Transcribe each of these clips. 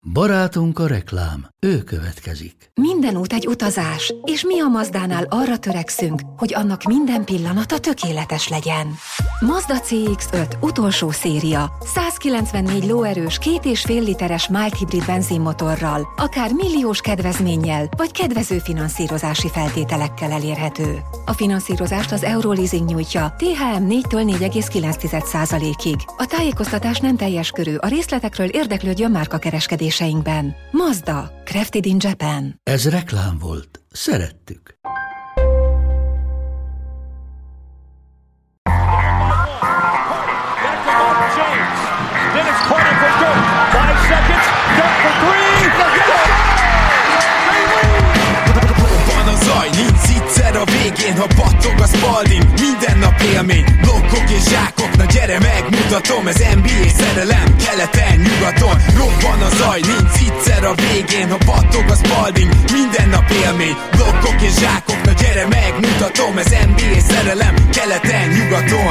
Barátunk a reklám, ő következik. Minden út egy utazás, és mi a Mazdánál arra törekszünk, hogy annak minden pillanata tökéletes legyen. Mazda CX-5 utolsó széria, 194 lóerős 2,5 literes mild hibrid benzinmotorral, akár milliós kedvezménnyel, vagy kedvező finanszírozási feltételekkel elérhető. A finanszírozást az Euroleasing nyújtja, THM 4-től 4,9%-ig. A tájékoztatás nem teljes körű, a részletekről érdeklődjön márkakereskedéseinkben. Mazda, crafted in Japan. Ez reklám volt. Szerettük. A végén, ha battog a Spalding, minden nap élmény, blokkok és zsákok, na gyere megmutatom, ez NBA szerelem, keleten, nyugaton, robban a zaj, nincs egyszer a végén, ha battog a Spalding, minden nap élmény, blokkok és zsákok, na gyere megmutatom, ez NBA szerelem, keleten, nyugaton.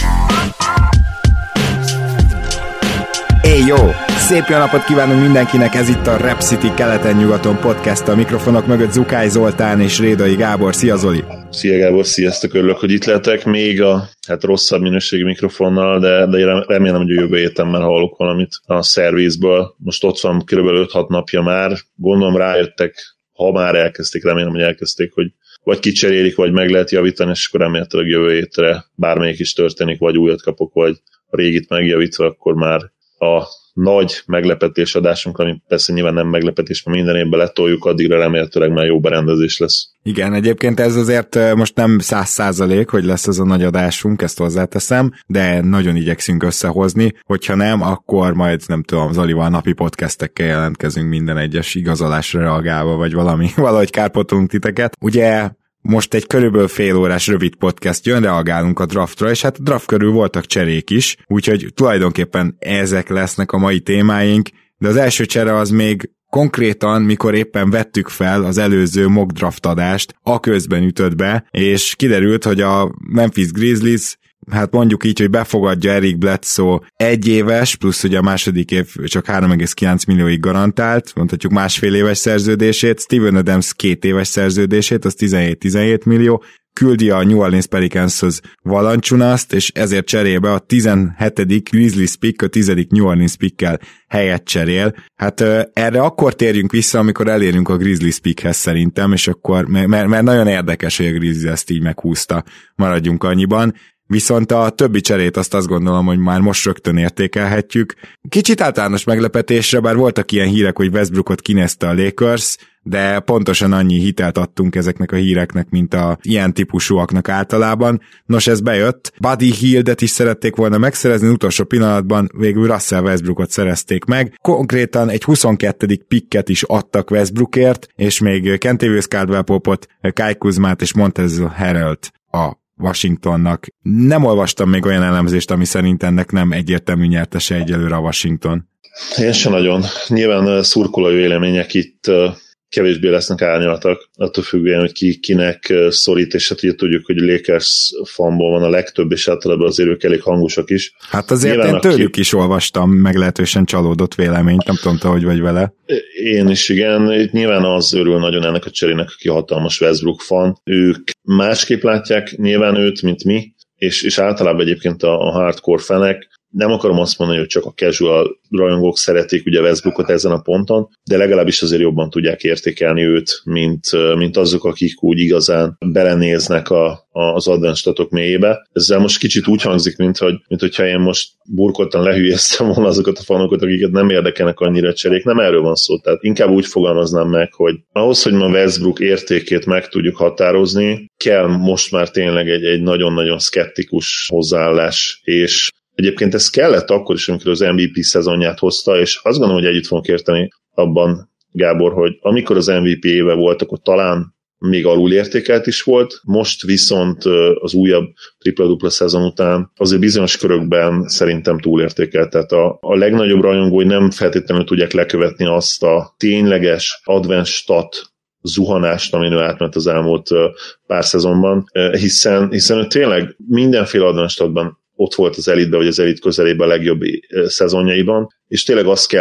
Jó! Szép jó napot kívánunk mindenkinek, ez itt a Rap City keleten-nyugaton podcast, a mikrofonok mögött Zukály Zoltán és Rédai Gábor. Szia Zoli! Szia Gábor, sziasztok, örülök, hogy itt lehetek, még a rosszabb minőségű mikrofonnal, de remélem, hogy a jövő héten már hallok valamit a szervizből. Most ott van kb. 5-6 napja már, gondolom rájöttek, ha már elkezdték, remélem, hogy elkezdték, hogy vagy kicserélik, vagy meg lehet javítani, és akkor remélhetőleg jövő hétre bármelyik is történik, vagy újat kapok, vagy a régit megjavítva, akkor már a nagy meglepetés adásunk, ami persze nyilván nem meglepetés, mert minden évben letoljuk, addigra remélhetőleg már jó berendezés lesz. Igen, egyébként ez azért most nem 100%, hogy lesz ez a nagy adásunk, ezt hozzáteszem, de nagyon igyekszünk összehozni, hogyha nem, akkor majd nem tudom, Zolival napi podcastekkel jelentkezünk minden egyes igazolásra reagálva, vagy valahogy kárpotolunk titeket. Ugye most egy körülbelül fél órás rövid podcast jön, reagálunk a draftra, és hát a draft körül voltak cserék is, úgyhogy tulajdonképpen ezek lesznek a mai témáink, de az első csere az még konkrétan, mikor éppen vettük fel az előző mock draft adást, a közben ütött be, és kiderült, hogy a Memphis Grizzlies, hát mondjuk így, hogy befogadja Eric Bledsoe 1 éves, plusz ugye a második év csak 3,9 millióig garantált, mondhatjuk másfél éves szerződését, Steven Adams 2 éves szerződését, az 17 millió, küldi a New Orleans Pelicanshoz Valanciunast, és ezért cserébe a 17. Grizzlies pick, a 10. New Orleans pickkel helyet cserél. Hát erre akkor térjünk vissza, amikor elérünk a Grizzlies pickhez szerintem, és akkor, mert nagyon érdekes, hogy a Grizzlies ezt így meghúzta, maradjunk annyiban. Viszont a többi cserét azt gondolom, hogy már most rögtön értékelhetjük. Kicsit általános meglepetésre, bár voltak ilyen hírek, hogy Westbrookot kinézte a Lakers, de pontosan annyi hitelt adtunk ezeknek a híreknek, mint a ilyen típusúaknak általában. Nos, ez bejött. Buddy Hieldet is szerették volna megszerezni, utolsó pillanatban végül Russell Westbrookot szerezték meg. Konkrétan egy 22. picket is adtak Westbrookért, és még Kentavious Caldwell-Popot, Kyle Kuzmát és Montrezl Harrelt a Washingtonnak. Nem olvastam még olyan elemzést, ami szerint ennek nem egyértelmű nyertese egyelőre a Washington. Én sem nagyon. Nyilván szurkolói vélemények itt kevésbé lesznek árnyaltak, attól függően, hogy kinek szorít, és hát ugye tudjuk, hogy Lakers fanból van a legtöbb, és általában azért ők elég hangosak is. Hát azért nyilván én tőlük is olvastam meglehetősen csalódott véleményt, nem tudom, te hogy vagy vele. Én is, igen. Nyilván az örül nagyon ennek a cserének, aki hatalmas Westbrook fan. Ők másképp látják nyilván őt, mint mi, és általában egyébként a hardcore fanek. Nem akarom azt mondani, hogy csak a casual rajongók szeretik ugye Westbrookot ezen a ponton, de legalábbis azért jobban tudják értékelni őt, mint azok, akik úgy igazán belenéznek az advanced statok mélyébe. Ezzel most kicsit úgy hangzik, mint hogyha én most burkoltan lehülyeztem volna azokat a fanokat, akiket nem érdekelnek annyira cserék. Nem erről van szó. Tehát inkább úgy fogalmaznám meg, hogy ahhoz, hogy ma Westbrook értékét meg tudjuk határozni, kell most már tényleg egy nagyon-nagyon szkeptikus hozzáállás, és egyébként ez kellett akkor is, amikor az MVP szezonját hozta, és azt gondolom, hogy együtt fogunk érteni abban, Gábor, hogy amikor az MVP éve volt, akkor talán még alulértékelt is volt, most viszont az újabb tripla-dupla szezon után azért bizonyos körökben szerintem túlértékelt. Tehát a legnagyobb rajongói nem feltétlenül tudják lekövetni azt a tényleges advanced stat zuhanást, amin ő átment az elmúlt pár szezonban, hiszen ő tényleg mindenféle advanced statban ott volt az elitben, vagy az elit közelében a legjobb szezonjaiban, és tényleg azt kellett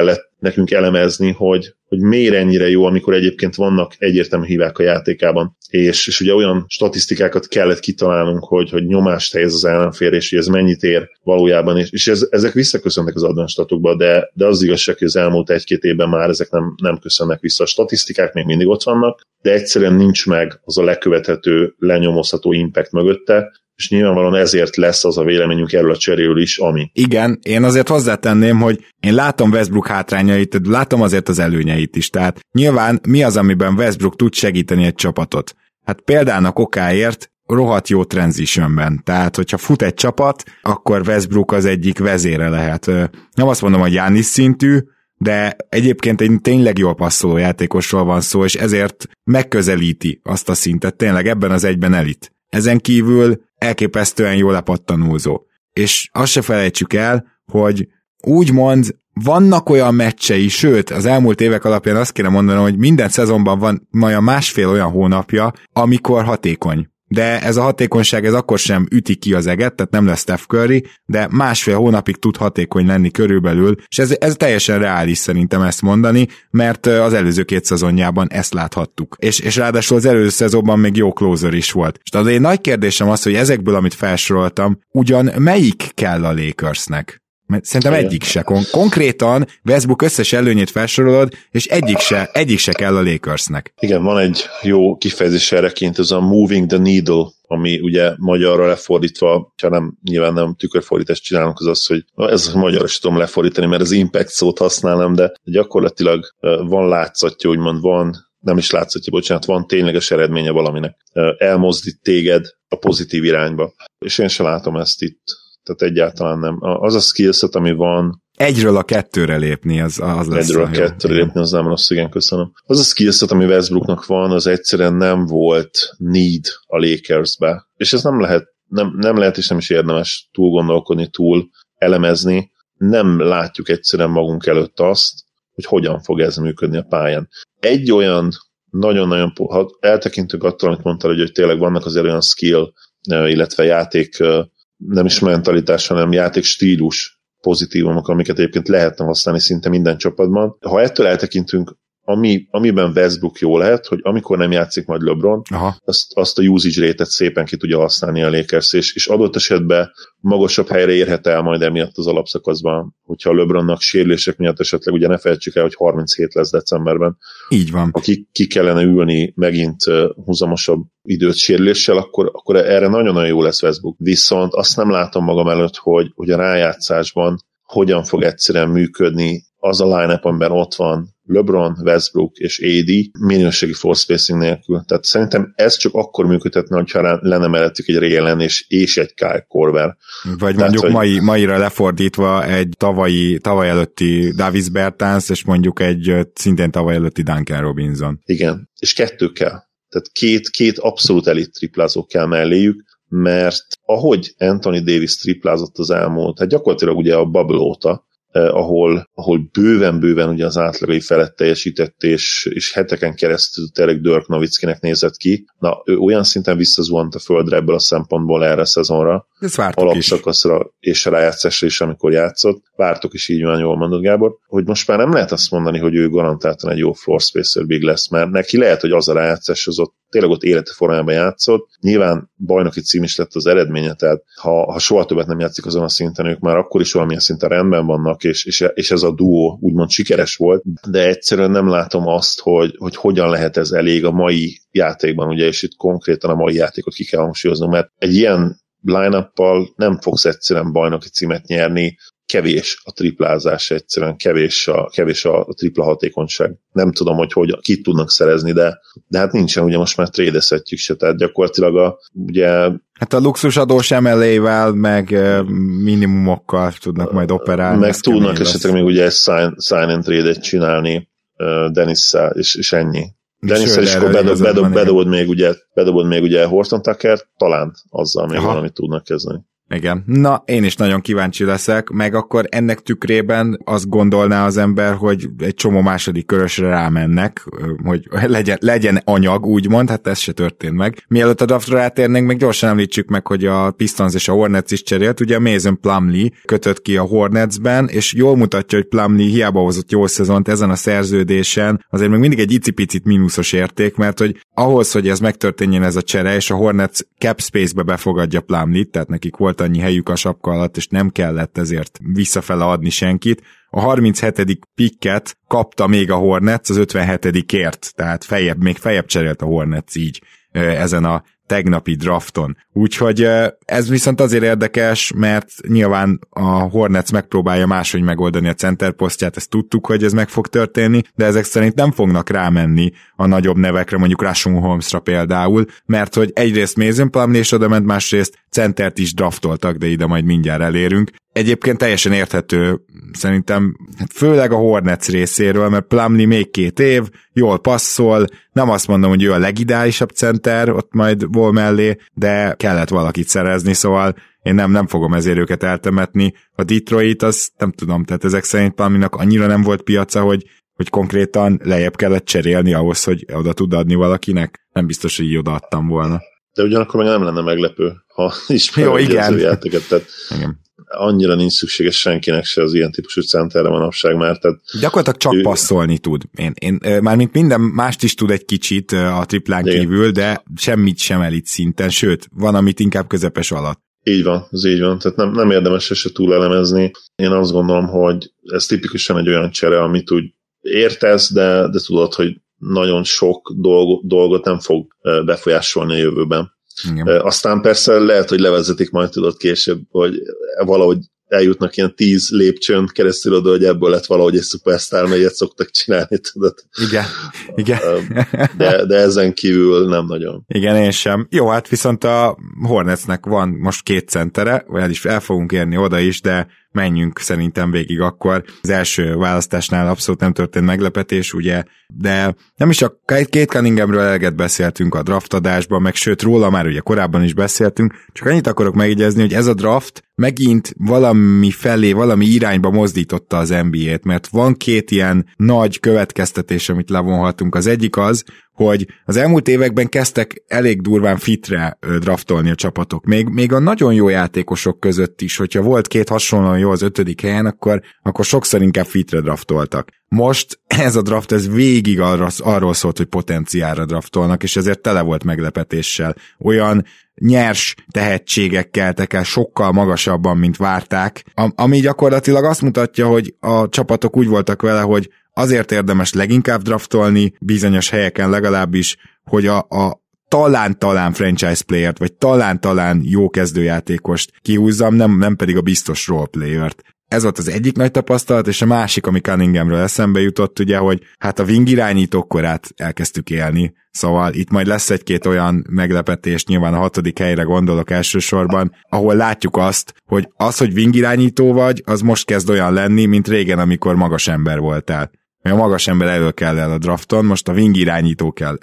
nekünk elemezni, hogy miért ennyire jó, amikor egyébként vannak egyértelmű hibák a játékában. És ugye olyan statisztikákat kellett kitalálnunk, hogy nyomást helyez az ellenfél, és hogy ez mennyit ér valójában, és ezek visszaköszönnek az advanced statokba, de az igazság, hogy az elmúlt 1-2 évben már ezek nem köszönnek vissza. A statisztikák még mindig ott vannak, de egyszerűen nincs meg az a lekövethető, lenyomozható impact mögötte, és nyilvánvalóan ezért lesz az a véleményünk erről a cseréről is, ami. Igen, én azért hozzátenném, hogy én látom Westbrook hátrányait, látom azért az előnyeit is, tehát nyilván mi az, amiben Westbrook tud segíteni egy csapatot? Hát példának okáért rohadt jó transitionben, tehát hogyha fut egy csapat, akkor Westbrook az egyik vezére lehet. Nem azt mondom, hogy Giannis szintű, de egyébként egy tényleg jól passzoló játékosról van szó, és ezért megközelíti azt a szintet, tényleg ebben az egyben elit. Ezen kívül elképesztően jól lepattanózó. És azt se felejtsük el, hogy úgymond vannak olyan meccsei, sőt, az elmúlt évek alapján azt kéne mondanom, hogy minden szezonban van majd 1,5 olyan hónapja, amikor hatékony. De ez a hatékonyság ez akkor sem üti ki az eget, tehát nem lesz Steph Curry, de 1,5 hónapig tud hatékony lenni körülbelül, és ez teljesen reális szerintem ezt mondani, mert az előző 2 szezonjában ezt láthattuk. És ráadásul az előző szezonban még jó closer is volt. És az egy nagy kérdésem az, hogy ezekből, amit felsoroltam, ugyan melyik kell a Lakersnek? Mert szerintem egyik se. Konkrétan Westbrook összes előnyét felsorolod, és egyik se kell a Lakersnek. Igen, van egy jó kifejezés erreként, ez a moving the needle, ami ugye magyarra lefordítva, ha nyilván nem tükörfordítást csinálunk, az, hogy ez a magyarra is tudom lefordítani, mert az impact szót használom, de gyakorlatilag van látszatja, úgymond nem is látszatja, bocsánat, van tényleges eredménye valaminek. Elmozdít téged a pozitív irányba. És én sem látom ezt itt. Tehát egyáltalán nem. Az a skillset, ami van... 1-ről a 2-re lépni, az lesz. 1-ről a 2-re lépni, az nem rossz, igen, köszönöm. Az a skillset, ami Westbrooknak van, az egyszerűen nem volt need a Lakersbe. És ez nem lehet és nem is érdemes túl gondolkodni, túl elemezni. Nem látjuk egyszerűen magunk előtt azt, hogy hogyan fog ez működni a pályán. Egy olyan nagyon-nagyon, ha eltekintünk attól, amit mondtál, hogy tényleg vannak azért olyan skill, illetve játék nem is mentalitás, hanem játékstílus pozitívumok, amiket egyébként lehetne használni szinte minden csapatban. Ha ettől eltekintünk, amiben Westbrook jó lehet, hogy amikor nem játszik majd LeBron, azt a usage rate-et szépen ki tudja használni a Lakers, és adott esetben magasabb helyre érhet el majd emiatt az alapszakaszban, hogyha a LeBronnak sérülések miatt esetleg, ugye ne felejtsük el, hogy 37 lesz decemberben. Így van. Ha ki kellene ülni megint húzamosabb időt sérüléssel, akkor erre nagyon-nagyon jó lesz Westbrook. Viszont azt nem látom magam előtt, hogy a rájátszásban hogyan fog egyszerűen működni az a line-up, amiben ott van LeBron, Westbrook és AD minőségi floor spacing nélkül. Tehát szerintem ez csak akkor működhetne, hogyha lenne mellettük egy Ray Allen és egy Kyle Korver. Vagy tehát, mondjuk maira lefordítva egy tavaly előtti Davis Bertans, és mondjuk egy szintén tavaly előtti Duncan Robinson. Igen, és 2 kell. Tehát két abszolút elit triplázó kell melléjük, mert ahogy Anthony Davis triplázott az elmúlt, hát gyakorlatilag ugye a bubble óta, ahol bőven ugye az átlagai felett teljesített, és heteken keresztül tényleg Dirk Nowitzkinek nézett ki. Na, ő olyan szinten visszazuhant a földre ebből a szempontból erre a szezonra, alapszakaszra és a rájátszásra is, amikor játszott. Vártok is, így van, jól mondod, Gábor, hogy most már nem lehet azt mondani, hogy ő garantáltan egy jó floor spacer big lesz, mert neki lehet, hogy az a rájátszás az ott tényleg ott élete formájában játszott. Nyilván bajnoki cím is lett az eredménye, tehát ha soha többet nem játszik azon a szinten, ők már akkor is valamilyen szinten rendben vannak, és ez a duó úgymond sikeres volt, de egyszerűen nem látom azt, hogy hogyan lehet ez elég a mai játékban, ugye, és itt konkrétan a mai játékot ki kell hangsúlyozni, mert egy ilyen line-uppal nem fogsz egyszerűen bajnoki címet nyerni, kevés a triplázás, egyszerűen kevés a tripla hatékonyság. Nem tudom, hogy kit tudnak szerezni, de hát nincsen, ugye most már trédezhetjük se, tehát gyakorlatilag ugye... Hát a luxusadós MLA-vel, meg minimumokkal tudnak majd operálni. Meg tudnak esetleg még ugye egy sign and trade-et csinálni Dennisszel, és ennyi. Dennisszel is akkor bedobod még ugye Horton Tucker, talán azzal még valamit tudnak kezdeni. Igen. Na, én is nagyon kíváncsi leszek, meg akkor ennek tükrében azt gondolná az ember, hogy egy csomó második körösre rámennek, hogy legyen anyag, úgymond, hát ez se történt meg. Mielőtt a draftra rátérnénk, meg gyorsan említsük meg, hogy a Pistons és a Hornets is cserélt, ugye Mason Plumlee kötött ki a Hornetsben, és jól mutatja, hogy Plumlee hiába hozott jó szezont ezen a szerződésen, azért még mindig egy icipicit mínuszos érték, mert hogy ahhoz, hogy ez megtörténjen ez a csere, és a Hornets cap space-be befogadja Plumlee-t, tehát nekik volt annyi helyük a sapka alatt, és nem kellett ezért visszafele adni senkit. A 37. picket kapta még a Hornets az 57-ért, tehát még feljebb cserélt a Hornets így ezen a tegnapi drafton. Úgyhogy ez viszont azért érdekes, mert nyilván a Hornets megpróbálja máshogy megoldani a center posztját, ezt tudtuk, hogy ez meg fog történni, de ezek szerint nem fognak rámenni a nagyobb nevekre, mondjuk Rashon Holmesra például, mert hogy egyrészt Mason Plumlee is odament, másrészt centert is draftoltak, de ide majd mindjárt elérünk. Egyébként teljesen érthető, szerintem főleg a Hornets részéről, mert Plumlee még 2 év, jól passzol, nem azt mondom, hogy ő a legideálisabb center, ott majd Wall mellé, de kellett valakit szerezni, szóval én nem fogom ezért őket eltemetni. A Detroit, az nem tudom, tehát ezek szerint Plumlee-nak annyira nem volt piaca, hogy konkrétan lejjebb kellett cserélni ahhoz, hogy oda tud adni valakinek. Nem biztos, hogy így odaadtam volna. De ugyanakkor meg nem lenne meglepő, ha ismerjük az ő játéket, tehát igen. Annyira nincs szükséges senkinek se az ilyen típusú centerre manapság már. Tehát gyakorlatilag csak passzolni tud. Én mármint minden mást is tud egy kicsit a triplán kívül, de semmit sem elit szinten, sőt, van, amit inkább közepes alatt. Így van, ez így van. Tehát nem érdemes se túl elemezni. Én azt gondolom, hogy ez tipikusan egy olyan csere, amit úgy értesz, de tudod, hogy nagyon sok dolgot nem fog befolyásolni a jövőben. Igen. Aztán persze lehet, hogy levezetik majd tudod később, hogy valahogy eljutnak ilyen 10 lépcsőn keresztül oda, hogy ebből lett valahogy egy szupersztár, melyet szoktak csinálni, tudod. Igen. De ezen kívül nem nagyon. Igen, én sem. Jó, hát viszont a Hornetsnek van most 2 centere, vagy el fogunk érni oda is, de menjünk szerintem végig akkor. Az első választásnál abszolút nem történt meglepetés, ugye, de nem is a Kate Cunninghamről eleget beszéltünk a draftadásban, meg sőt róla már ugye korábban is beszéltünk, csak annyit akarok megjegyezni, hogy ez a draft megint valami irányba mozdította az NBA-t, mert van 2 ilyen nagy következtetés, amit levonhatunk. Az egyik az, hogy az elmúlt években kezdtek elég durván fitre draftolni a csapatok. Még a nagyon jó játékosok között is, hogyha volt 2 hasonlóan jó az 5. helyen, akkor sokszor inkább fitre draftoltak. Most ez a draft, ez végig arról szólt, hogy potenciálra draftolnak, és ezért tele volt meglepetéssel. Olyan nyers tehetségek keltek el sokkal magasabban, mint várták, ami gyakorlatilag azt mutatja, hogy a csapatok úgy voltak vele, hogy azért érdemes leginkább draftolni, bizonyos helyeken legalábbis, hogy a talán franchise playert, vagy talán jó kezdőjátékost kihúzzam, nem pedig a biztos role playert. Ez volt az egyik nagy tapasztalat, és a másik, ami Cunninghamről eszembe jutott, ugye, hogy hát a wing irányítókorát elkezdtük élni, szóval itt majd lesz 1-2 olyan meglepetés, nyilván a 6. helyre gondolok elsősorban, ahol látjuk azt, hogy wing irányító vagy, az most kezd olyan lenni, mint régen, amikor magas ember voltál. A magas ember elől kell el a drafton, most a wing irányító kell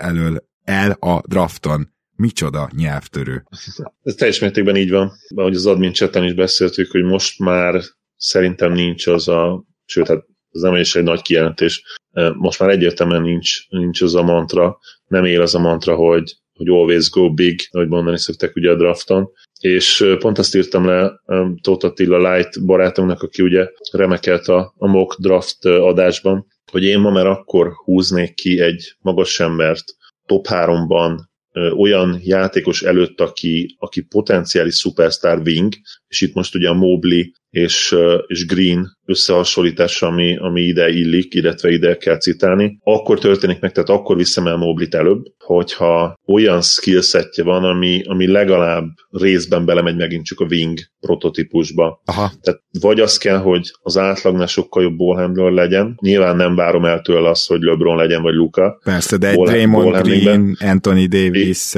el a drafton. Micsoda nyelvtörő. Ez teljes mértékben így van. Ahogy az admin chaten is beszéltük, hogy most már szerintem nincs sőt, hát ez nem is egy nagy kijelentés, most már egyértelműen nincs az a mantra, nem él az a mantra, hogy always go big, ahogy mondani szokták ugye a drafton, és pont azt írtam le Tóth Attila Light barátunknak, aki ugye remekelt a mock draft adásban, hogy én ma már akkor húznék ki egy magas embert top 3-ban olyan játékos előtt, aki potenciális superstar wing, és itt most ugye a Mobley és Green összehasonlítása, ami ide illik, illetve ide kell citálni, akkor történik meg, tehát akkor viszem el Mobley-t előbb, hogyha olyan skillsetje van, ami legalább részben belemegy megint csak a wing prototípusba. Aha. Tehát vagy az kell, hogy az átlagnál sokkal jobb ballhandler legyen, nyilván nem várom el tőle azt, hogy LeBron legyen, vagy Luka. Persze, de egy Draymond Green, Anthony Davis,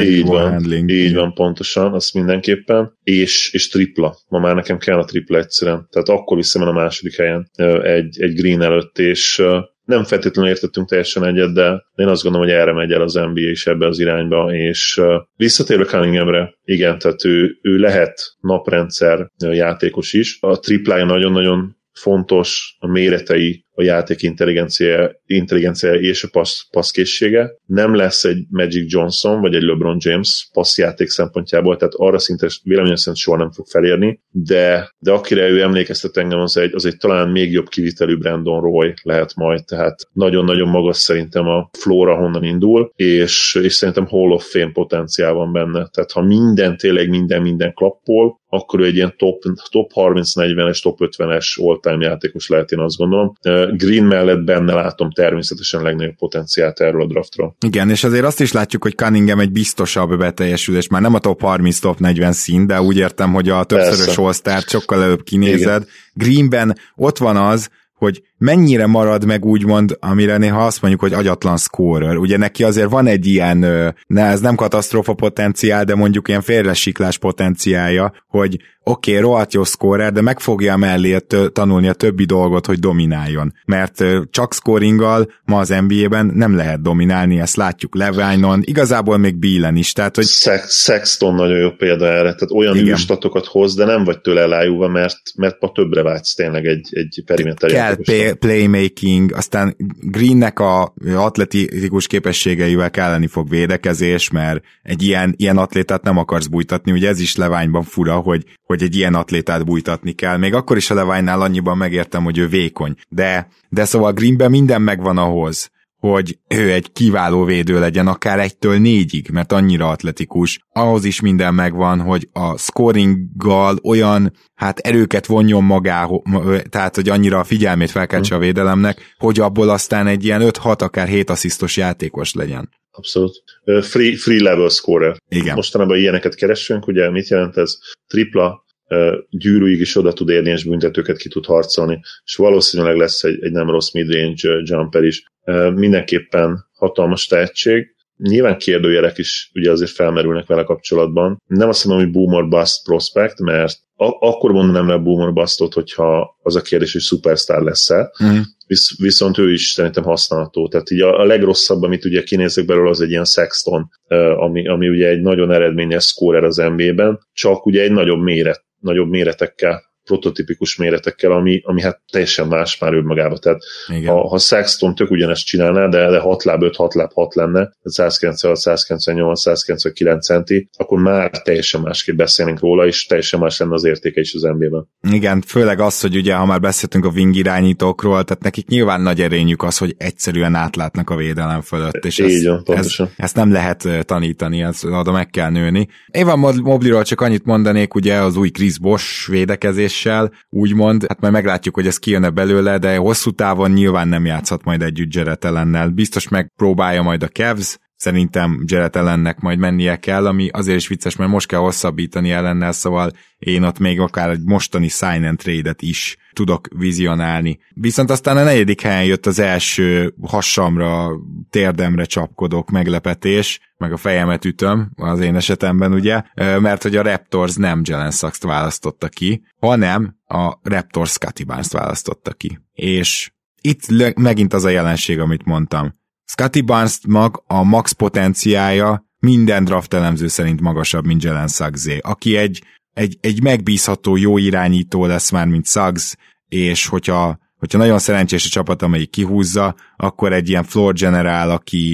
így van, pontosan, azt mindenképpen, és tripla. Ma már nekem kell a tripla egyszerűen. Tehát akkor viszem el a második helyen egy Green előtt, és Nem feltétlenül értettünk teljesen egyet, de én azt gondolom, hogy erre megy el az NBA is ebbe az irányba, és visszatérve Cunninghamre, igen, tehát ő lehet naprendszer játékos is. A triplája nagyon-nagyon fontos, a méretei, a játék intelligencia és a passzkészsége. Nem lesz egy Magic Johnson, vagy egy LeBron James passzjáték szempontjából, tehát arra szinte véleményem szerint soha nem fog felérni, de akire ő emlékeztet engem, az egy talán még jobb kivitelű Brandon Roy lehet majd, tehát nagyon-nagyon magas szerintem a flóra, honnan indul, és szerintem Hall of Fame potenciál van benne, tehát ha tényleg minden klappol, akkor ő egy ilyen top 30-40-es, top 50-es all-time játékos lehet, én azt gondolom. Green mellett benne látom természetesen a legnagyobb potenciált erről a draftról. Igen, és azért azt is látjuk, hogy Cunningham egy biztosabb beteljesülés, már nem a top 30, top 40 szín, de úgy értem, hogy a többszörös all-start sokkal előbb kinézed. Igen. Greenben ott van az, hogy mennyire marad meg úgymond, amire néha azt mondjuk, hogy agyatlan scorer. Ugye neki azért van egy ilyen, ez nem katasztrófa potenciál, de mondjuk ilyen félresiklás potenciálja, hogy oké, rohadt jó scorer, de meg fogja mellé tanulni a többi dolgot, hogy domináljon. Mert csak scoringgal ma az NBA-ben nem lehet dominálni, ezt látjuk Levine-on, igazából még Bealen is. Tehát, hogy... Sexton nagyon jó példa erre, tehát olyan űrstatokat hoz, de nem vagy tőle elájulva, mert ma többre vágysz tényleg egy perimeter játékosra. Playmaking, aztán Greennek a atletikus képességeivel kelleni fog védekezés, mert egy ilyen atlétát nem akarsz bújtatni, ugye ez is Levine-ban fura, hogy egy ilyen atlétát bújtatni kell. Még akkor is a Levine-nál annyiban megértem, hogy ő vékony. De szóval Greenben minden megvan ahhoz, hogy ő egy kiváló védő legyen, akár 1-től 4-ig, mert annyira atletikus. Ahhoz is minden megvan, hogy a scoringgal olyan erőket vonjon magához, tehát hogy annyira a figyelmét felkeltse a védelemnek, hogy abból aztán egy ilyen 5-6, akár 7 asszisztos játékos legyen. Abszolút. Free level scorer. Igen. Mostanában ilyeneket keressünk, ugye mit jelent ez? Tripla, gyűrűig is oda tud érni, és büntetőket ki tud harcolni, és valószínűleg lesz egy nem rossz midrange jumper is. Mindenképpen hatalmas tehetség. Nyilván kérdőjelek is ugye azért felmerülnek vele kapcsolatban. Nem azt mondom, hogy boomer bust prospect, mert akkor mondanám rá boomer bustot, hogyha az a kérdés, hogy superstar lesz-e. Viszont ő is szerintem használható. Tehát így a legrosszabb, amit ugye kinézek belőle, az egy ilyen Sexton, ami ugye egy nagyon eredményes scorer az NBA-ben, csak ugye egy nagyobb méretekkel, prototipikus méretekkel, ami hát teljesen más már önmagában. Tehát ha Sexton tök ugyanezt csinálná, de 6 láb 5, 6 láb 6 lenne, 196, 198, 199 centi, akkor már teljesen másképp beszélnénk róla, és teljesen más lenne az értéke is az NBA-ben. Igen, főleg az, hogy ugye, ha már beszéltünk a wing irányítókról, tehát nekik nyilván nagy erényük az, hogy egyszerűen átlátnak a védelem fölött, és ezt nem lehet tanítani, oda meg kell nőni. Evan Mobleyról csak annyit mondanék, ugye az új Chris Bosh védekezés, úgymond, hát majd meglátjuk, hogy ez kijön-e belőle, de hosszú távon nyilván nem játszhat majd együtt Jarrett Allennel. Biztos megpróbálja majd a Cavs, szerintem Jarrett Allennek majd mennie kell, ami azért is vicces, mert most kell hosszabbítani Allennel, szóval én ott még akár egy mostani sign and trade-et is tudok vizionálni. Viszont aztán a 4. helyen jött az első hasamra, térdemre csapkodok meglepetés, meg a fejemet ütöm az én esetemben, ugye, mert hogy a Raptors nem Jalen Suggs-t választotta ki, hanem a Raptors Scottie Barnes-t választotta ki. És itt megint az a jelenség, amit mondtam. Scottie Barnes a max potenciája minden draft elemző szerint magasabb, mint Jalen Suggsé, aki egy megbízható, jó irányító lesz már, mint Suggs, és hogyha nagyon szerencsés a csapat, amelyik kihúzza, akkor egy ilyen floor general,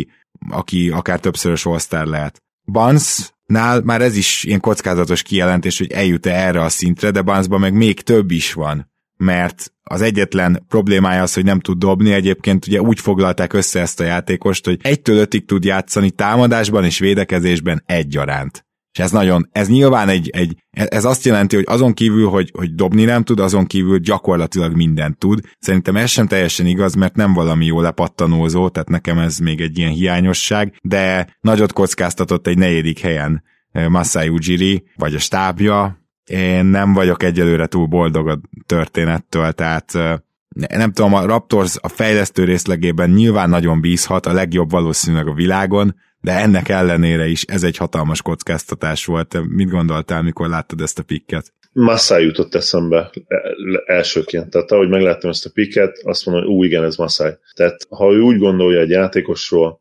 aki akár többszörös all-star lehet. Barnesnál már ez is ilyen kockázatos kijelentés, hogy eljut-e erre a szintre, de Barnesban meg még több is van, mert az egyetlen problémája az, hogy nem tud dobni, egyébként ugye úgy foglalták össze ezt a játékost, hogy 1-től 5-ig tud játszani támadásban és védekezésben egyaránt. És ez nyilván ez azt jelenti, hogy azon kívül, hogy dobni nem tud, azon kívül gyakorlatilag mindent tud. Szerintem ez sem teljesen igaz, mert nem valami jó lepattanózó, tehát nekem ez még egy ilyen hiányosság, de nagyot kockáztatott egy 4. helyen Masai Ujiri, vagy a stábja. Én nem vagyok egyelőre túl boldog a történettől, tehát nem tudom, a Raptors a fejlesztő részlegében nyilván nagyon bízhat, a legjobb valószínűleg a világon, de ennek ellenére is ez egy hatalmas kockáztatás volt. Mit gondoltál, mikor láttad ezt a pikket? Masai jutott eszembe elsőként. Tehát ahogy megláttam ezt a picket, azt mondom, hogy igen, ez Masai. Tehát ha ő úgy gondolja egy játékosról,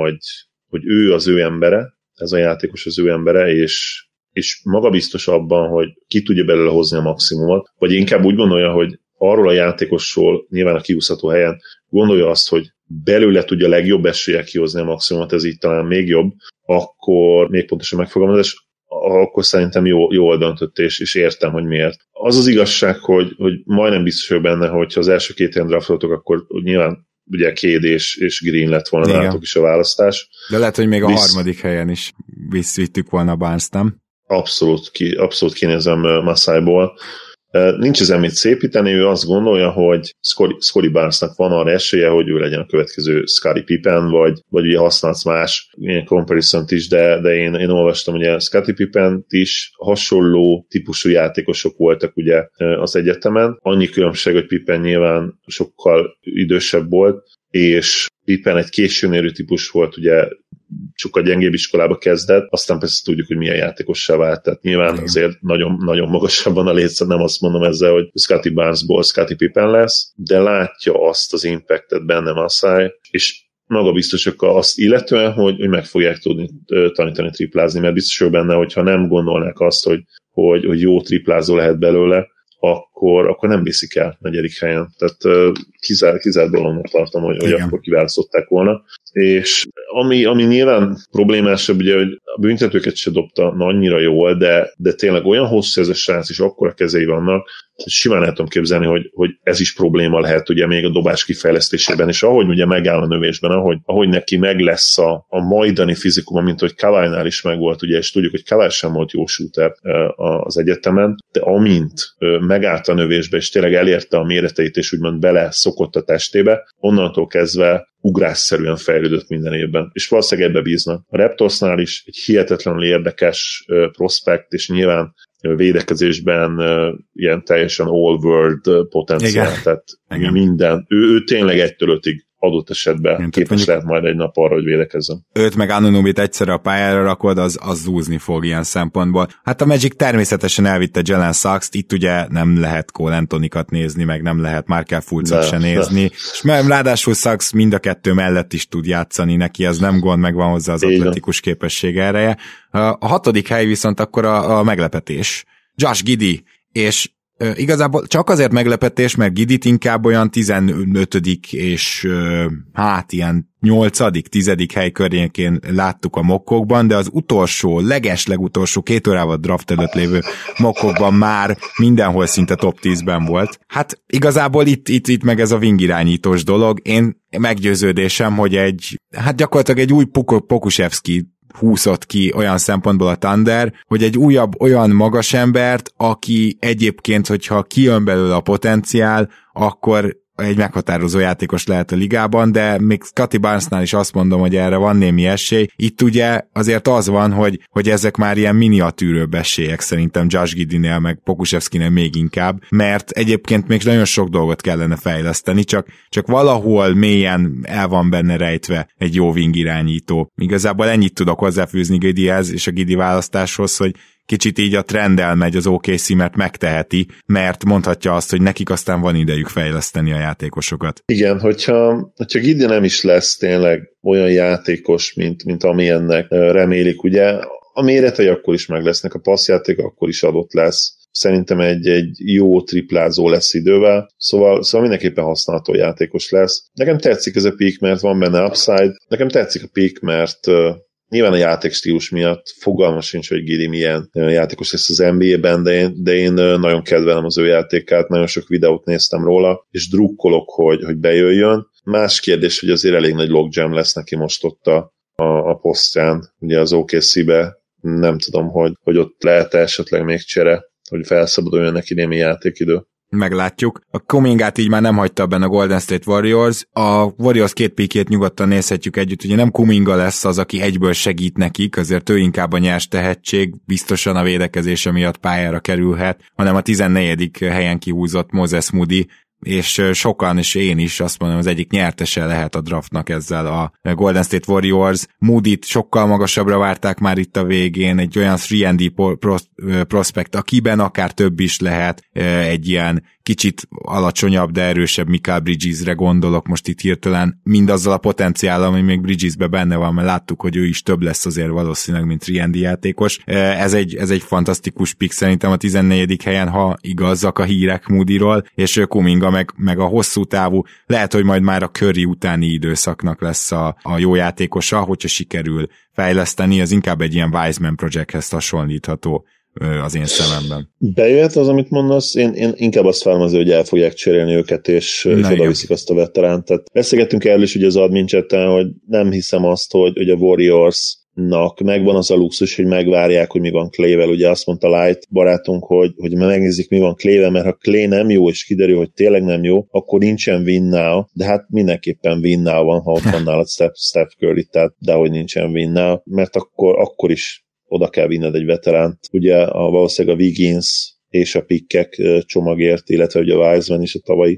hogy ő az ő embere, ez a játékos az ő embere, és magabiztos abban, hogy ki tudja belőle hozni a maximumot, vagy inkább úgy gondolja, hogy arról a játékosról, nyilván a kiúszható helyen, gondolja azt, hogy belőle tudja legjobb eséllyel kihozni a maximumot, ez így talán még jobb, akkor még pontosan megfogalmazás, akkor szerintem jól döntött, és értem, hogy miért. Az az igazság, hogy majdnem biztos vagyok benne, hogy ha az első 2 helyen draftoltok, akkor nyilván ugye Cade és Green lett volna nálatok is a választás. De lehet, hogy még a harmadik helyen is visszvittük volna Barnes, nem? Abszolút kinézem Masaiból. Nincs ezen mit szépíteni, ő azt gondolja, hogy Scottie Barnesnak van arra esélye, hogy ő legyen a következő Scottie Pippen, vagy ugye használsz más ilyen comparison-t is, de én olvastam, ugye Scottie Pippent is hasonló típusú játékosok voltak ugye az egyetemen. Annyi különbség, hogy Pippen nyilván sokkal idősebb volt, és Pippen egy későn típus volt, ugye sokkal gyengébb iskolába kezdett, aztán persze tudjuk, hogy milyen játékossá vált, tehát nyilván azért nagyon, nagyon magasabban a létszám, nem azt mondom ezzel, hogy Scottie Barnesból Scottie Pippen lesz, de látja azt az impactet benne Masai, és maga biztosak azt illetően, hogy meg fogják tudni tanítani triplázni, mert biztosak benne, hogyha nem gondolnák azt, hogy jó triplázó lehet belőle, akkor nem viszik el 4. helyen. Tehát kizárt dolognak tartom, hogy akkor kiválasztották volna. És ami nyilván problémásabb, ugye, hogy a büntetőket se dobta annyira jól, de tényleg olyan hosszú ez a srác, és akkora kezei vannak, hogy simán el tudom képzelni, hogy ez is probléma lehet ugye még a dobás kifejlesztésében, és ahogy ugye megáll a növésben, ahogy neki meg lesz a majdani fizikuma, mint hogy Kawhi-nál is megvolt, ugye, és tudjuk, hogy Kawhi sem volt jó shooter az egyetemen, de amint megállt a növésbe, és tényleg elérte a méreteit, és úgymond bele szokott a testébe, onnantól kezdve ugrásszerűen fejlődött minden évben. És valószínűleg ebbe bíznak. A Raptorsnál is egy hihetetlenül érdekes prospekt, és nyilván védekezésben ilyen teljesen all-world potenciál. Igen. Tehát igen. Minden. Ő tényleg 1-5-ig adott esetben képes lehet majd egy nap arra, hogy védekezzen. Őt meg Anunobit egyszerre a pályára rakod, az zúzni fog ilyen szempontból. Hát a Magic természetesen elvitte Jalen Suggs-t, itt ugye nem lehet Cole Anthony-kat nézni, meg nem lehet Markel Fultzot se nézni, és ráadásul Suggs mind a kettő mellett is tud játszani neki, ez nem gond, meg van hozzá az atletikus képesség ereje. A 6. hely viszont akkor a meglepetés. Josh Giddey, és igazából csak azért meglepetés, mert Giddeyt inkább olyan 15. és ilyen 8., 10. hely környékén láttuk a mokkokban, de az utolsó, legutolsó 2 órával draft előtt lévő mokkokban már mindenhol szinte top 10-ben volt. Hát igazából itt meg ez a wing irányítós dolog. Én meggyőződésem, hogy gyakorlatilag egy új Pokusevski húzott ki olyan szempontból a Thunder, hogy egy újabb olyan magas embert, aki egyébként, hogyha kijön belőle a potenciál, akkor egy meghatározó játékos lehet a ligában, de még Scottie Barnesnál is azt mondom, hogy erre van némi esély. Itt ugye azért az van, hogy ezek már ilyen miniatűrőbb esélyek szerintem Josh Giddeynél, meg Pokusevskinél még inkább, mert egyébként még nagyon sok dolgot kellene fejleszteni, csak valahol mélyen el van benne rejtve egy jó wing irányító. Igazából ennyit tudok hozzáfűzni Giddeyhez és a Giddey választáshoz, hogy kicsit így a trend megy az OKC, mert megteheti, mert mondhatja azt, hogy nekik aztán van idejük fejleszteni a játékosokat. Igen, hogyha Giddey nem is lesz tényleg olyan játékos, mint amilyennek remélik, ugye a méretei akkor is meg lesznek, a passzjáték akkor is adott lesz. Szerintem egy jó triplázó lesz idővel, szóval mindenképpen használható játékos lesz. Nekem tetszik ez a pick, mert van benne upside, nekem tetszik a pick, mert nyilván a játékstílus miatt fogalma sincs, hogy Giddey milyen játékos lesz az NBA-ben, de én nagyon kedvelem az ő játékát, nagyon sok videót néztem róla, és drukkolok, hogy bejöjjön. Más kérdés, hogy azért elég nagy logjam lesz neki most ott a posztján, ugye az OKC-be. Nem tudom, hogy ott lehet esetleg még csere, hogy felszabaduljon neki némi játékidő. Meglátjuk. A Kumingát így már nem hagyta benne a Golden State Warriors. A Warriors 2 pikét nyugodtan nézhetjük együtt. Ugye nem Kuminga lesz az, aki egyből segít nekik, azért ő inkább a nyers tehetség, biztosan a védekezése miatt pályára kerülhet, hanem a 14. helyen kihúzott Moses Moody. és sokan, és én is azt mondom, az egyik nyertese lehet a draftnak ezzel a Golden State Warriors. Moody-t sokkal magasabbra várták már itt a végén, egy olyan 3&D prospect, akiben akár több is lehet, egy ilyen kicsit alacsonyabb, de erősebb Mikal Bridgesre gondolok most itt hirtelen, mindazzal a potenciállal, ami még Bridgesbe benne van, mert láttuk, hogy ő is több lesz azért valószínűleg, mint 3&D játékos. Ez egy fantasztikus pick szerintem a 14. helyen, ha igazak a hírek Moodyról, és Kuminga meg a hosszú távú, lehet, hogy majd már a Curry utáni időszaknak lesz a jó játékosa, hogyha sikerül fejleszteni, az inkább egy ilyen Wiseman projekthez hasonlítható az én szememben. Bejöhet az, amit mondasz, én inkább azt várom azért, hogy el fogják cserélni őket, és oda viszik azt a veteránt. Tehát beszélgettünk erről is ugye az admin chatten, hogy nem hiszem azt, hogy a Warriorsnak megvan az a luxus, hogy megvárják, hogy mi van Clay-vel. Ugye azt mondta Light barátunk, hogy megnézik, mi van Clay-vel, mert ha Clay nem jó, és kiderül, hogy tényleg nem jó, akkor nincsen win now, de hát mindenképpen win now van, ha ott van nálad Steph Curry, tehát dehogy nincsen win now, mert akkor is oda kell vinned egy veteránt. Ugye valószínűleg a Wiggins és a pikkek csomagért, illetve ugye a Wiseman is a tavalyi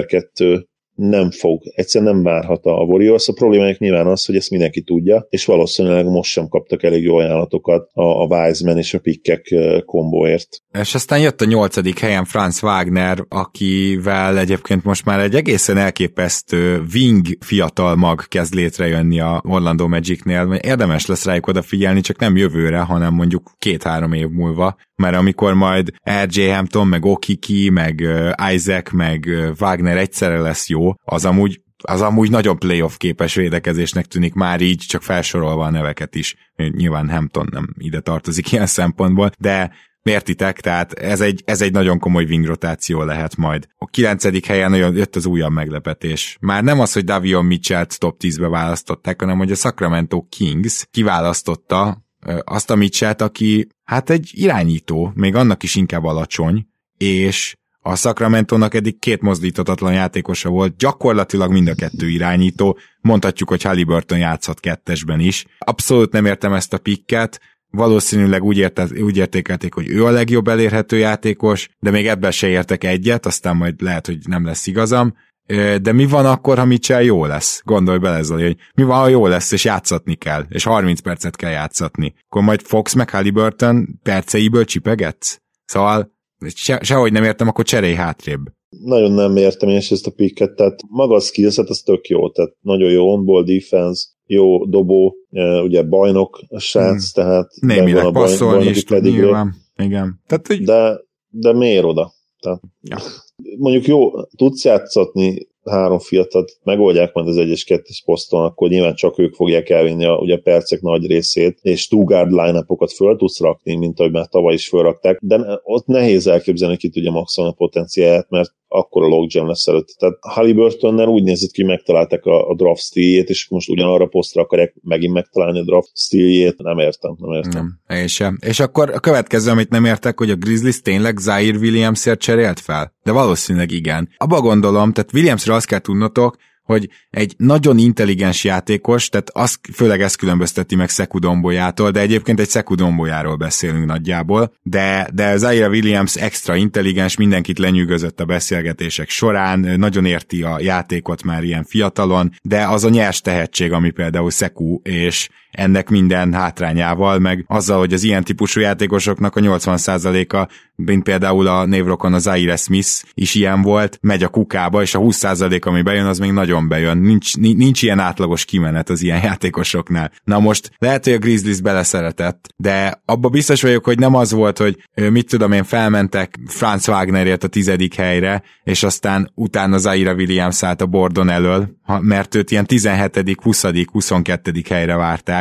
1/2 nem fog, egyszerűen nem várhat a Warriors. A problémájuk nyilván az, hogy ezt mindenki tudja, és valószínűleg most sem kaptak elég jó ajánlatokat a Wiseman és a pikkek kombóért. És aztán jött a 8. helyen Franz Wagner, akivel egyébként most már egy egészen elképesztő wing fiatal mag kezd létrejönni a Orlando Magicnél. Érdemes lesz rájuk odafigyelni, csak nem jövőre, hanem mondjuk 2-3 év múlva, mert amikor majd R.J. Hampton, meg Okiki, meg Isaac, meg Wagner egyszerre lesz jó, az amúgy nagyon playoff képes védekezésnek tűnik már így, csak felsorolva a neveket is. Nyilván Hampton nem ide tartozik ilyen szempontból, de értitek, tehát ez egy nagyon komoly wing rotáció lehet majd. A 9. helyen jött az újabb meglepetés. Már nem az, hogy Davion Mitchell-t top 10-be választották, hanem hogy a Sacramento Kings kiválasztotta azt a Mitchell-t, aki hát egy irányító, még annak is inkább alacsony, és a Sacramento-nak eddig 2 mozdíthatatlan játékosa volt, gyakorlatilag mind a 2 irányító, mondhatjuk, hogy Haliburton játszhat 2-esben is. Abszolút nem értem ezt a picket, valószínűleg úgy értékelték, hogy ő a legjobb elérhető játékos, de még ebben se értek egyet, aztán majd lehet, hogy nem lesz igazam. De mi van akkor, ha Mitchell jó lesz? Gondolj bele, Zoli, hogy mi van, ha jó lesz, és játszatni kell, és 30 percet kell játszatni. Akkor majd Fox meg Haliburton perceiből csipegetsz? Szóval sehogy nem értem, akkor cserélj hátrébb. Nagyon nem értem én ezt a picket, tehát maga a skillset az tök jó, tehát nagyon jó on-ball defense, jó dobó, ugye bajnok a srác, tehát némileg passzolni is tud nyilván. Igen. Tehát, de miért oda? Tehát, ja. Mondjuk jó, tudsz játszatni 3 fiatalt, megoldják majd az 1-2 poszton, akkor nyilván csak ők fogják elvinni a percek nagy részét, és two-guard line-upokat föl tudsz rakni, mint ahogy már tavaly is fölrakták, de ott nehéz elképzelni, hogy ki tudja maxolni a potenciáját, mert akkor a logjam lesz előtt. Tehát Haliburtonnel úgy nézett ki, hogy megtalálták a draft stíljét, és most ugyanarra posztra akarják megint megtalálni a draft stíljét. Nem értem. Nem, én sem. És akkor a következő, amit nem értek, hogy a Grizzlies tényleg Zaire Williamsért cserélt fel? De valószínűleg igen. Abba gondolom, tehát Williamsről azt kell tudnotok, hogy egy nagyon intelligens játékos, tehát főleg ezt különbözteti meg Sekou Doumbouya-tól, de egyébként egy Sekou Doumbouya-ról beszélünk nagyjából, de Zaire Williams extra intelligens, mindenkit lenyűgözött a beszélgetések során, nagyon érti a játékot már ilyen fiatalon, de az a nyers tehetség, ami például Sekou, és ennek minden hátrányával, meg azzal, hogy az ilyen típusú játékosoknak a 80%-a, mint például a névrokon a Zaire Smith is ilyen volt, megy a kukába, és a 20% ami bejön, az még nagyon bejön. Nincs ilyen átlagos kimenet az ilyen játékosoknál. Na most lehet, hogy a Grizzlies beleszeretett, de abba biztos vagyok, hogy nem az volt, hogy mit tudom én, felmentek Franz Wagnerért a 10. helyre, és aztán utána Zaire Williams állt a bordon elől, mert őt ilyen 17., 20., 22. helyre várták,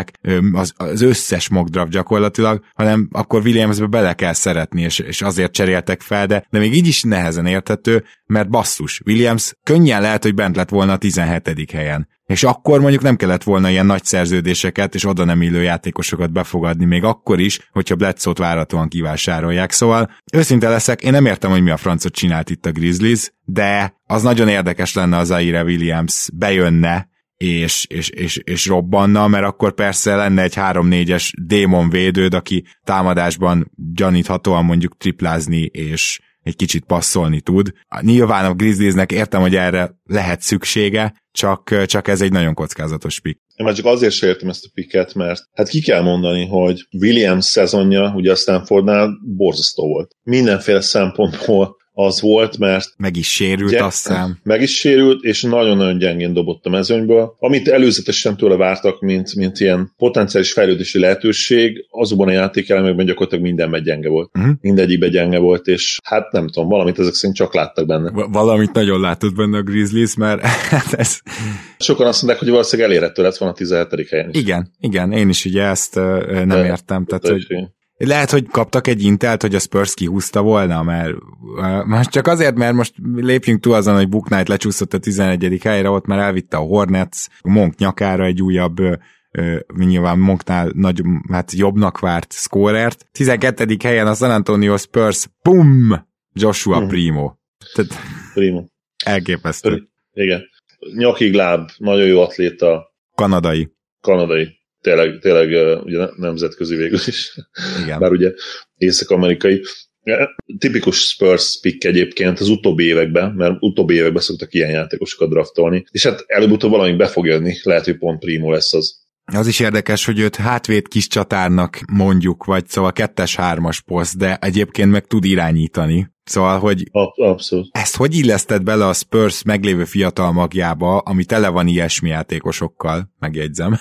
az összes mock draft gyakorlatilag, hanem akkor Williamsbe bele kell szeretni, és azért cseréltek fel, de még így is nehezen érthető, mert basszus, Williams könnyen lehet, hogy bent lett volna a 17. helyen. És akkor mondjuk nem kellett volna ilyen nagy szerződéseket és oda nem illő játékosokat befogadni, még akkor is, hogyha Bledsoe-t váratóan kivásárolják. Szóval őszinte leszek, én nem értem, hogy mi a francot csinált itt a Grizzlies, de az nagyon érdekes lenne, az Zaire Williams bejönne, és robbanna, mert akkor persze lenne egy 3-4-es démon védőd, aki támadásban gyaníthatóan mondjuk triplázni és egy kicsit passzolni tud. Nyilván a Grizzliesnek értem, hogy erre lehet szüksége, csak ez egy nagyon kockázatos pick. Én már csak azért sem értem ezt a picket, mert hát ki kell mondani, hogy Williams szezonja ugye a Stanfordnál borzasztó volt. Mindenféle szempontból az volt, mert meg is sérült, azt hiszem. Meg is sérült, és nagyon-nagyon gyengén dobott a mezőnyből. Amit előzetesen tőle vártak, mint ilyen potenciális fejlődési lehetőség, azokban a játékelemekben gyakorlatilag mindenben gyenge volt. Mindegyikben gyenge volt, és hát nem tudom, valamit ezek szerint csak láttak benne. Valamit nagyon látott benne a Grizzlies, mert ez... Sokan azt mondják, hogy valószínűleg elérhető lett volna a 17. helyen is. Igen, én is ugye ezt nem értem. Tehát, hogy lehet, hogy kaptak egy intelt, hogy a Spurs kihúzta volna, mert most csak azért, mert most lépjünk túl azon, hogy Book Knight lecsúszott a 11. helyre, ott már elvitte a Hornets, Monk nyakára egy újabb, nyilván Monknál jobbnak várt scorert. 12. helyen a San Antonio Spurs, bum! Joshua Primo. Primo. Elképesztő. Igen. Nyakig láb, nagyon jó atléta. Kanadai. Tényleg ugye nemzetközi végül is. Igen. Bár ugye észak-amerikai. Tipikus Spurs pick egyébként az utóbbi években, mert utóbbi években szoktak ilyen játékosokat draftolni, és hát előbb-utóbb valamit be fog jönni, lehet, hogy pont Primo lesz az. Az is érdekes, hogy őt hátvéd kis csatárnak mondjuk, vagy szóval 2-3-as poszt, de egyébként meg tud irányítani. Szóval, hogy abszolút. Ezt hogy illeszted bele a Spurs meglévő fiatal magjába, ami tele van ilyesmi játékosokkal, megjegyzem,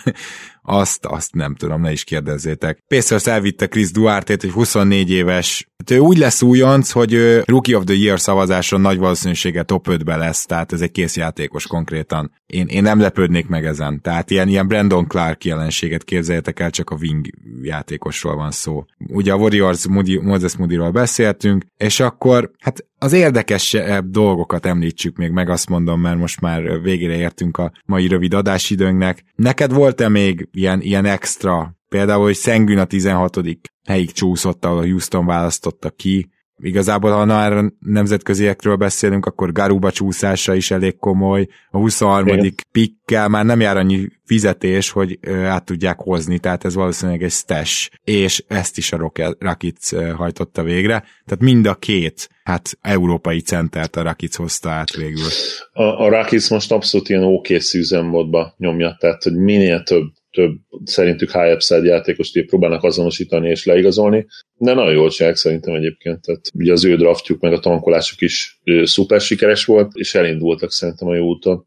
azt nem tudom, ne is kérdezzétek. Pacers elvitte Chris Duarte-t, egy 24 éves, ő úgy lesz újonc, hogy Rookie of the Year szavazáson nagy valószínűséggel top 5-be lesz, tehát ez egy kész játékos konkrétan. Én nem lepődnék meg ezen. Tehát ilyen Brandon Clark jelenséget képzeljetek el, csak a wing játékosról van szó. Ugye a Warriors Moses Moodyról beszéltünk, és akkor hát az érdekesebb dolgokat említsük még meg, azt mondom, mert most már végére értünk a mai rövid adásidőnknek. Neked volt-e még ilyen extra, például, hogy Sengun a 16. helyig csúszott, ahol a Houston választotta ki. Igazából, ha már nemzetköziekről beszélünk, akkor Garuba csúszása is elég komoly. A 23. pickkel már nem jár annyi fizetés, hogy át tudják hozni, tehát ez valószínűleg egy stash, és ezt is a Rakic hajtotta végre. Tehát mind a két európai centert a Rakic hozta át végül. A Rakic most abszolút ilyen OKC üzemmódba nyomja, tehát hogy minél több szerintük high upside játékost próbálnak azonosítani és leigazolni, de nagyon jól csinálják szerintem egyébként. Tehát ugye az ő draftjuk meg a tankolásuk is szuper sikeres volt, és elindultak szerintem a jó úton.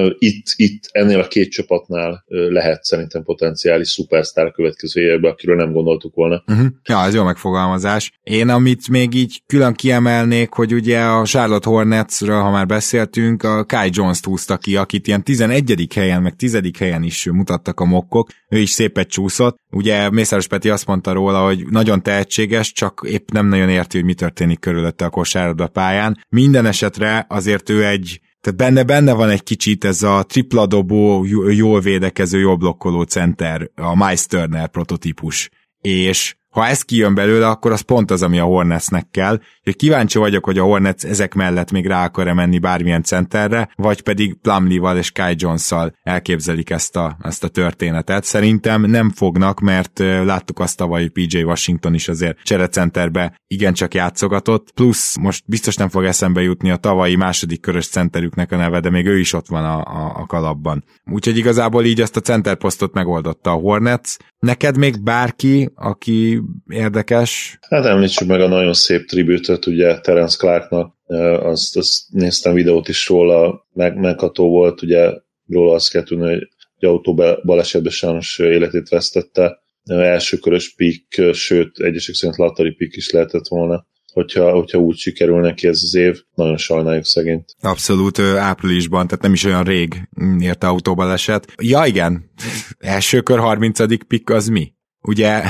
Itt ennél a két csapatnál lehet szerintem potenciális szupersztár a következő években, akiről nem gondoltuk volna. Ja, ez jó megfogalmazás. Én amit még így külön kiemelnék, hogy ugye a Charlotte Hornetsről, ha már beszéltünk, a Kai Jones-t húzta ki, akit ilyen 11. helyen, meg 10. helyen is mutattak a mokkok, ő is szépet csúszott. Ugye Mészáros Peti azt mondta róla, hogy nagyon tehetséges, csak épp nem nagyon érti, hogy mi történik körülötte a kosárlabda pályán. Minden esetre azért ő tehát benne van egy kicsit ez a tripladobó, jól védekező, jól blokkoló center, a Miles Turner prototípus. És ha ez kijön belőle, akkor az pont az, ami a Hornetsnek kell. Úgyhogy kíváncsi vagyok, hogy a Hornets ezek mellett még rá akar-e menni bármilyen centerre, vagy pedig Plumlee-val és Kai Jones-szal elképzelik ezt a történetet. Szerintem nem fognak, mert láttuk azt tavaly, hogy PJ Washington is azért cserecenterbe igencsak játszogatott, plusz most biztos nem fog eszembe jutni a tavalyi második körös centerüknek a neve, de még ő is ott van a kalapban. Úgyhogy igazából így ezt a centerposztot megoldotta a Hornets. Neked még bárki, aki érdekes? Hát említsük meg a nagyon szép tribütöt, ugye Terence Clarknak, azt néztem videót is róla, megható volt, ugye róla azt kell tudni, hogy egy autóbalesetben sajnos életét vesztette, elsőkörös pick, sőt egyesek szerint lottery pick is lehetett volna, hogyha úgy sikerül neki ez az év, nagyon sajnáljuk szegényt. Abszolút áprilisban, tehát nem is olyan rég érte autóbaleset. Ja igen, első kör 30. pick az mi? Ugye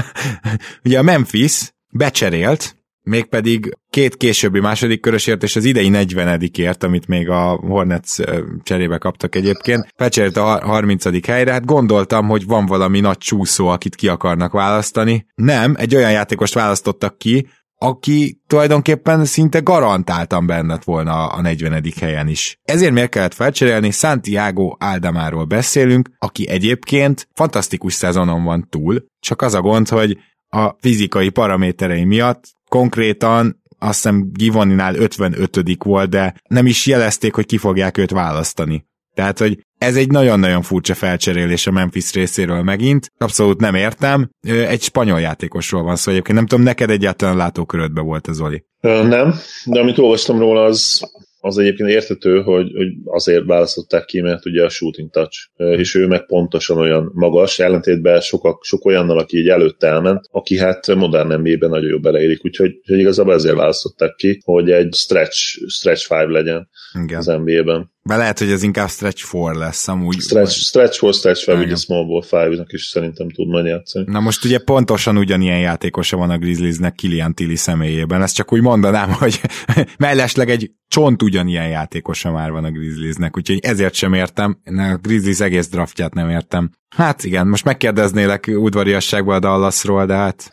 a Memphis becserélt, mégpedig 2 későbbi második körösért és az idei 40-ért, amit még a Hornets cserébe kaptak egyébként, becserélt a 30. helyre, hát gondoltam, hogy van valami nagy csúszó, akit ki akarnak választani. Nem, egy olyan játékost választottak ki, aki tulajdonképpen szinte garantáltan bennett volna a 40. helyen is. Ezért miért kellett felcserélni? Santiago Aldamáról beszélünk, aki egyébként fantasztikus szezonon van túl, csak az a gond, hogy a fizikai paraméterei miatt konkrétan azt hiszem Givonninál 55. volt, de nem is jelezték, hogy ki fogják őt választani. Tehát, hogy ez egy nagyon-nagyon furcsa felcserélés a Memphis részéről megint. Abszolút nem értem. Egy spanyol játékosról van szó egyébként. Nem tudom, neked egyáltalán látókörödben volt ez, Zoli? Nem, de amit olvastam róla, az egyébként érthető, hogy azért választották ki, mert ugye a shooting touch, és ő meg pontosan olyan magas, ellentétben sok olyannal, aki így előtte elment, aki hát modern NBA-ben nagyon jó beleérik, úgyhogy igazából ezért választották ki, hogy egy stretch 5 legyen. Igen. Az NBA-ben. De lehet, hogy ez inkább stretch 4 lesz amúgy. Stretch 4, stretch 5, ugye small ball 5-nak is szerintem tud majd játszani. Na most ugye pontosan ugyanilyen játékosa van a Grizzliesnek Killian Tilly személyében. Ezt csak úgy mondanám, hogy mellesleg egy csont ugyanilyen játékosa már van a Grizzliesnek, úgyhogy ezért sem értem. A Grizzlies egész draftját nem értem. Hát igen, most megkérdeznélek udvariasságban a Dallasról, de hát...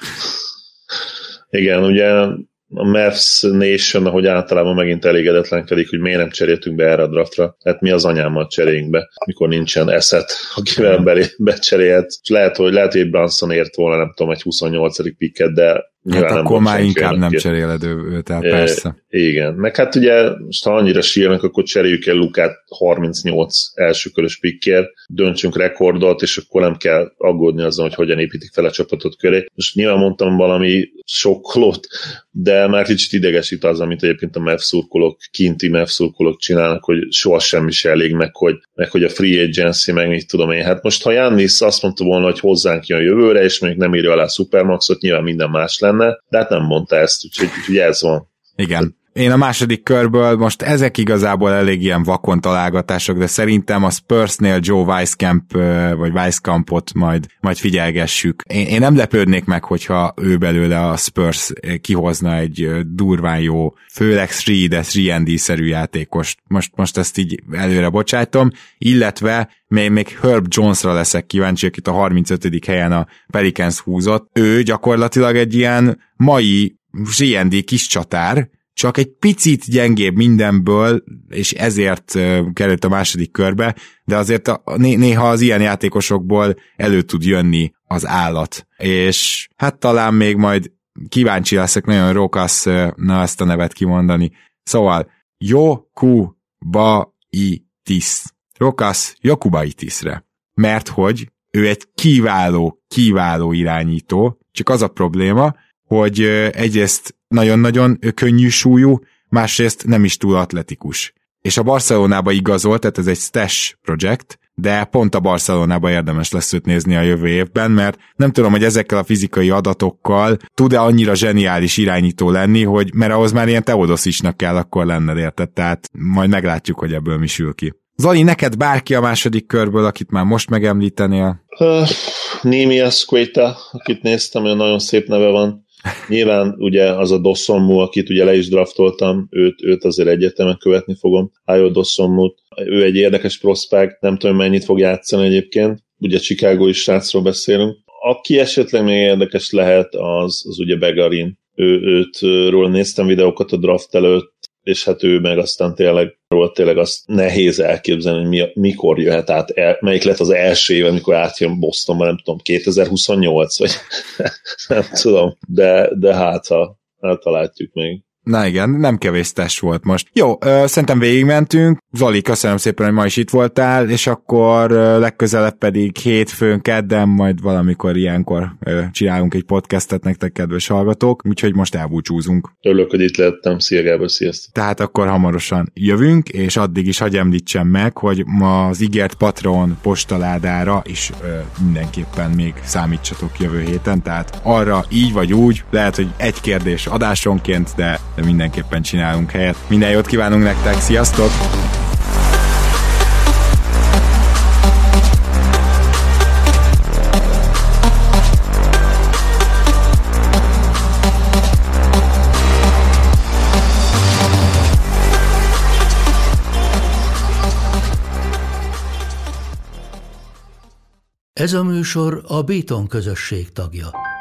Igen, ugye a Mavs Nation, ahogy általában megint elégedetlenkedik, hogy miért nem cseréltünk be erre a draftra. Hát mi az anyámmal cseréljünk be, mikor nincsen asset, akivel becserélhet. Lehet, hogy Brunson ért volna, nem tudom, egy 28. picket, de hát akkor már inkább nem cseréled őt el, persze. Igen, meg hát ugye, most ha annyira sírnak, akkor cseréljük el Lukát 38 elsőkörös pickért, döntsünk rekordot, és akkor nem kell aggódni azon, hogy hogyan építik fel a csapatot köré. Most nyilván mondtam valami sokkolót, de már kicsit idegesít az, amit egyébként a Mavs szurkolók, kinti Mavs szurkolók csinálnak, hogy soha semmi se elég, meg hogy a free agency, meg mit tudom én. Hát most ha Giannis azt mondta volna, hogy hozzánk jön jövőre, és még nem írja alá a Supermaxot, nyilván minden más lenne, de hát nem mondta ezt, úgyhogy ez van. Igen. Én a második körből, most ezek igazából elég ilyen vakon találgatások, de szerintem a Spursnél Joe Weisskampot majd figyelgessük. Én nem lepődnék meg, hogyha ő belőle a Spurs kihozna egy durván jó, főleg 3D-szerű játékost. Most ezt így előre bocsájtom, illetve még Herb Jonesra leszek kíváncsi, akit a 35. helyen a Pelicans húzott. Ő gyakorlatilag egy ilyen mai 3D kis csatár, csak egy picit gyengébb mindenből, és ezért került a második körbe, de azért néha az ilyen játékosokból elő tud jönni az állat. És hát talán még majd kíváncsi leszek nagyon Rokas, na ezt a nevet kimondani. Szóval Rokas Jokubaitisre. Mert hogy ő egy kiváló irányító, csak az a probléma, hogy egyrészt nagyon-nagyon könnyű súlyú, másrészt nem is túl atletikus. És a Barcelonába igazolt, tehát ez egy stash project, de pont a Barcelonába érdemes lesz őt nézni a jövő évben, mert nem tudom, hogy ezekkel a fizikai adatokkal tud-e annyira zseniális irányító lenni, mert ahhoz már ilyen Teodosicsnak kell akkor lenned, érted? Tehát majd meglátjuk, hogy ebből mi sül ki. Zoli, neked bárki a második körből, akit már most megemlítenél? Némias Queta, akit néztem, olyan nagyon szép neve van. Nyilván ugye az a Dossonmu, akit ugye le is draftoltam, őt azért egyetemen követni fogom. Ayo Dossonmut. Ő egy érdekes prospekt, nem tudom, mennyit fog játszani egyébként. Ugye Chicago-i srácról beszélünk. Aki esetleg még érdekes lehet, az ugye Begarin. Őtről néztem videókat a draft előtt, és hát ő meg aztán tényleg azt nehéz elképzelni, hogy mikor jöhet át, melyik lett az első év, amikor átjön Bostonba, nem tudom, 2028, vagy nem tudom, de hát látjuk még. Na igen, nem kevés test volt most. Jó, szerintem végigmentünk. Zoli, köszönöm szépen, hogy ma is itt voltál, és akkor legközelebb pedig hétfőn, kedden, majd valamikor ilyenkor csinálunk egy podcastet nektek, kedves hallgatók, úgyhogy most elbúcsúzunk. Örülök, hogy itt lettem. Szia Gábor, sziasztok! Tehát akkor hamarosan jövünk, és addig is hadd említsem meg, hogy ma az ígért Patreon postaládára is mindenképpen még számítsatok jövő héten, tehát arra így vagy úgy, lehet, hogy egy kérdés adásonként, de mindenképpen csinálunk helyet. Minden jót kívánunk nektek, sziasztok! Ez a műsor a Béton közösség tagja.